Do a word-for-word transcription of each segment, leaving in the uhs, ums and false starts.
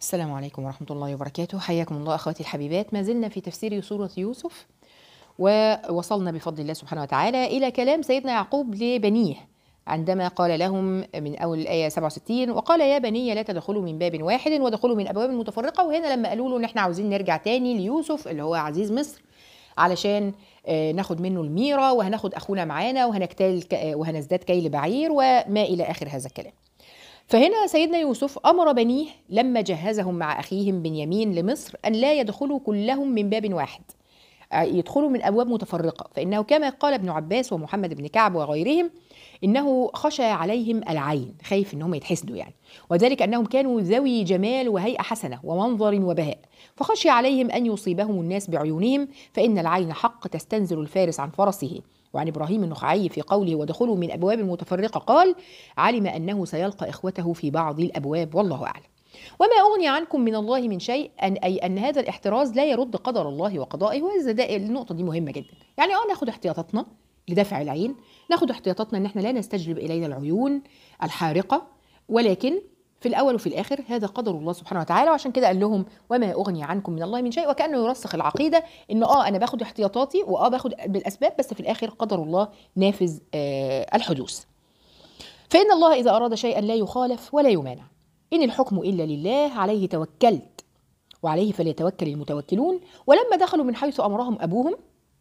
السلام عليكم ورحمة الله وبركاته. حياكم الله أخواتي الحبيبات. ما زلنا في تفسير سورة يوسف، ووصلنا بفضل الله سبحانه وتعالى إلى كلام سيدنا يعقوب لبنيه عندما قال لهم من أول الآية سبعة وستين: وقال يا بني لا تدخلوا من باب واحد ودخلوا من أبواب متفرقة. وهنا لما قالوا له إن إحنا عاوزين نرجع تاني ليوسف اللي هو عزيز مصر علشان ناخد منه الميرة وهناخد أخونا معانا وهنكتال وهنزداد كيل بعير وما إلى آخر هذا الكلام. فهنا سيدنا يوسف أمر بنيه لما جهزهم مع أخيهم بنيامين لمصر أن لا يدخلوا كلهم من باب واحد، يدخلوا من أبواب متفرقة، فإنه كما قال ابن عباس ومحمد بن كعب وغيرهم إنه خشى عليهم العين، خايف إنهم يتحسدوا يعني، وذلك أنهم كانوا ذوي جمال وهيئة حسنة ومنظر وبهاء، فخشي عليهم أن يصيبهم الناس بعيونهم، فإن العين حق تستنزل الفارس عن فرسه. وعن إبراهيم النخعي في قوله ودخلوا من أبواب متفرقة قال: علم أنه سيلقى إخوته في بعض الأبواب والله أعلم. وما أغني عنكم من الله من شيء، أن أي أن هذا الاحتراز لا يرد قدر الله وقضائه. النقطة دي مهمة جدا، يعني اه ناخد احتياطاتنا لدفع العين، ناخد احتياطاتنا ان احنا لا نستجلب الينا العيون الحارقة، ولكن في الاول وفي الاخر هذا قدر الله سبحانه وتعالى. وعشان كده قال لهم وما اغني عنكم من الله من شيء، وكانه يرسخ العقيده انه اه انا باخد احتياطاتي واه باخد بالاسباب، بس في الاخر قدر الله نافذ آه الحدوث. فان الله اذا اراد شيئا لا يخالف ولا يمانع، ان الحكم الا لله عليه توكلت وعليه فليتوكل المتوكلون. ولما دخلوا من حيث امرهم ابوهم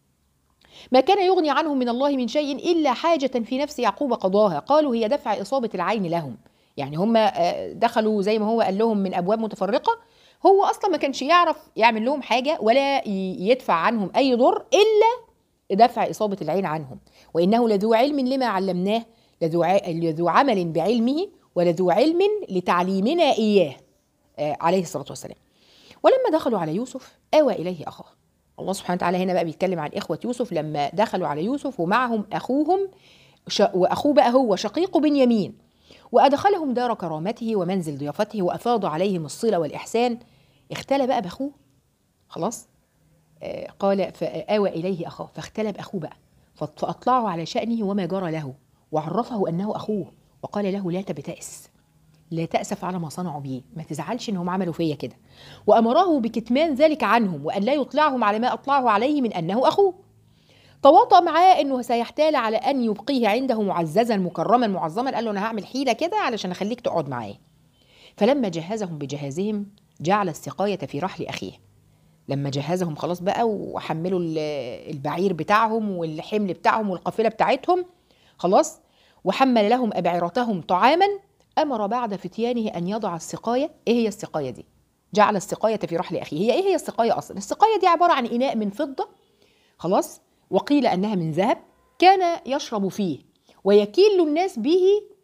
ما كان يغني عنهم من الله من شيء إلا حاجة في نفس يعقوب قضاها، قالوا هي دفع إصابة العين لهم. يعني هم دخلوا زي ما هو قال لهم من أبواب متفرقة، هو أصلا ما كانش يعرف يعمل لهم حاجة ولا يدفع عنهم أي ضر إلا دفع إصابة العين عنهم. وإنه لذو علم لما علمناه، لذو, لذو عمل بعلمه ولذو علم لتعليمنا إياه عليه الصلاة والسلام. ولما دخلوا على يوسف آوى إليه أخاه. الله سبحانه وتعالى هنا بقى بيتكلم عن إخوة يوسف لما دخلوا على يوسف ومعهم أخوهم، وأخوه بقى هو شقيق بنيامين، وأدخلهم دار كرامته ومنزل ضيافته وأفاض عليهم الصلة والإحسان. اختلى بقى بأخوه خلاص، آه قال فآوى إليه أخاه، فاختلى بأخوه بقى، فأطلعوا على شأنه وما جرى له، وعرفه أنه أخوه، وقال له لا تبتئس، لا تأسف على ما صنعوا بيه، ما تزعلش انهم عملوا فيا كده، وأمره بكتمان ذلك عنهم وأن لا يطلعهم على ما أطلعه عليه من أنه أخوه. تواطأ معاه أنه سيحتال على أن يبقيه عنده معززا مكرما معظما، قال له أنا هعمل حيلة كده علشان أخليك تقعد معاه. فلما جهزهم بجهازهم جعل السقاية في رحل أخيه. لما جهزهم خلاص بقى وحملوا البعير بتاعهم والحمل بتاعهم والقافلة بتاعتهم خلاص، وحمل لهم أبعرتهم طعاما، أمر بعد فتيانه أن يضع السقاية. إيه هي السقاية دي؟ جعل السقاية في رحل أخيه. هي إيه هي السقاية أصلا؟ السقاية دي عبارة عن إناء من فضة خلاص، وقيل أنها من ذهب، كان يشرب فيه ويكيل الناس به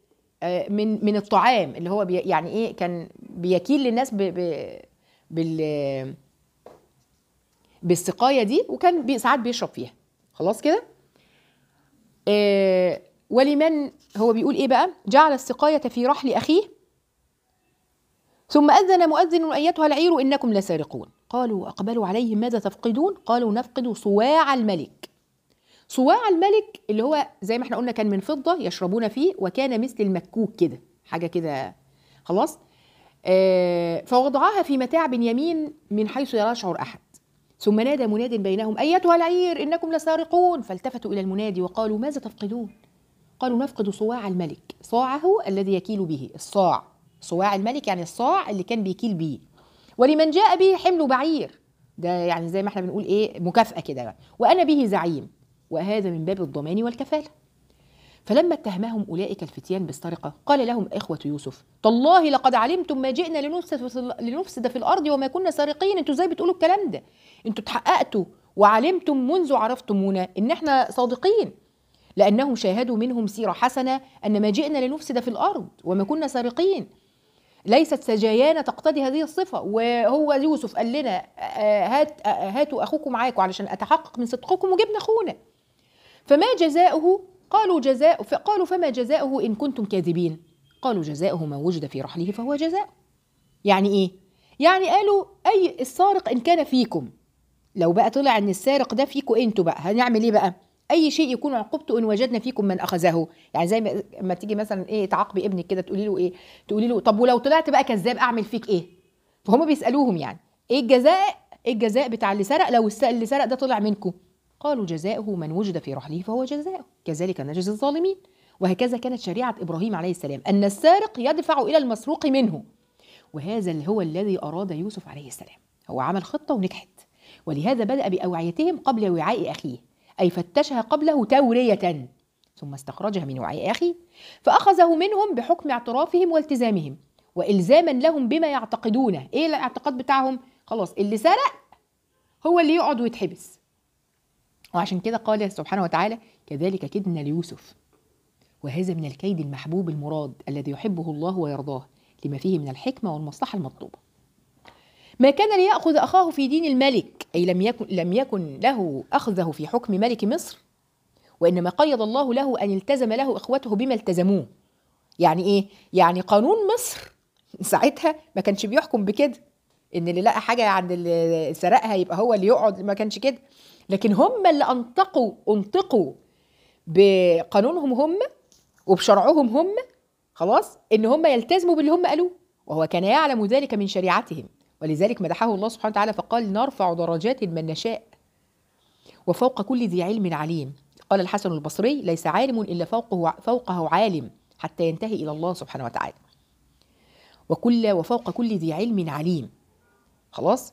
من من الطعام اللي هو بي يعني إيه، كان بيكيل للناس ب ب بال بالسقاية دي، وكان بي ساعات بيشرب فيها خلاص كده. آه ولمن هو بيقول ايه بقى؟ جعل السقاية في رحل أخيه ثم أذن مؤذن أيتها العير إنكم لسارقون. قالوا أقبلوا عليهم ماذا تفقدون؟ قالوا نفقد صواع الملك. صواع الملك اللي هو زي ما احنا قلنا كان من فضة يشربون فيه، وكان مثل المكوك كده، حاجة كده خلاص. آه فوضعها في متاع بنيامين من حيث لا يشعر أحد. ثم نادى مناد بينهم أيتها العير إنكم لسارقون، فالتفتوا إلى المنادي وقالوا ماذا تفقدون؟ قالوا نفقد صواع الملك، صاعه الذي يكيل به، الصاع، صواع الملك يعني الصاع اللي كان بيكيل به، ولمن جاء به حمل بعير، ده يعني زي ما احنا بنقول ايه مكافأة كده، وأنا به زعيم، وهذا من باب الضمان والكفالة. فلما اتهمهم أولئك الفتيان بالسرقة قال لهم إخوة يوسف تالله لقد علمتم ما جئنا لنفسد في الأرض وما كنا سارقين. انتوا ازاي بتقولوا الكلام ده؟ انتوا اتحققتوا وعلمتم منذ عرفتمونا ان احنا صادقين، لأنهم شاهدوا منهم سيرة حسنة أن ما جئنا لنفسد في الأرض وما كنا سارقين، ليست سجايانا تقتضي هذه الصفة. وهو يوسف قال لنا هات هاتوا أخوكم معاكم علشان أتحقق من صدقكم، وجبنا أخونا. فما جزاؤه؟ قالوا جزاء فقالوا فما جزاؤه إن كنتم كاذبين؟ قالوا جزاؤه ما وجد في رحله فهو جزاء. يعني إيه؟ يعني قالوا أي السارق إن كان فيكم، لو بقى طلع إن السارق ده فيكم أنتوا بقى هنعمل إيه بقى؟ أي شيء يكون عقوبته إن وجدنا فيكم من أخذه. يعني زي ما تيجي مثلا إيه تعاقبي ابنك كده تقولي له إيه؟ تقولي له طب ولو طلعت بقى كذاب أعمل فيك إيه؟ فهم بيسألوهم يعني ايه الجزاء، ايه الجزاء بتاع اللي سرق لو اللي سرق ده طلع منكم؟ قالوا جزاؤه من وجد في رحله فهو جزاؤه كذلك نجزي الظالمين. وهكذا كانت شريعة إبراهيم عليه السلام، أن السارق يدفع إلى المسروق منه، وهذا اللي هو الذي أراد يوسف عليه السلام. هو عمل خطة ونجحت، ولهذا بدأ بأوعيتهم قبل وعاء أخيه، أي فتشها قبله تورية ثم استخرجها من وعاء أخيه، فأخذه منهم بحكم اعترافهم والتزامهم وإلزاما لهم بما يعتقدونه. إيه الاعتقاد بتاعهم؟ خلاص اللي سرق هو اللي يقعد ويتحبس. وعشان كده قال سبحانه وتعالى كذلك كدنا ليوسف، وهذا من الكيد المحبوب المراد الذي يحبه الله ويرضاه لما فيه من الحكمة والمصلحة المطلوبة. ما كان ليأخذ أخاه في دين الملك، أي لم يكن, لم يكن له أخذه في حكم ملك مصر، وإنما قيد الله له أن التزم له إخوته بما التزموه. يعني إيه؟ يعني قانون مصر ساعتها ما كانش بيحكم بكده، إن اللي لقى حاجة عند اللي سرقها يبقى هو اللي يقعد، ما كانش كده. لكن هم اللي أنطقوا أنطقوا بقانونهم هم وبشرعهم هم، خلاص إن هم يلتزموا باللي هم قالوه، وهو كان يعلم ذلك من شريعتهم. ولذلك مدحه الله سبحانه وتعالى فقال نرفع درجات من نشاء وفوق كل ذي علم عليم. قال الحسن البصري ليس عالم إلا فوقه, فوقه عالم حتى ينتهي إلى الله سبحانه وتعالى، وكل وفوق كل ذي علم عليم. خلاص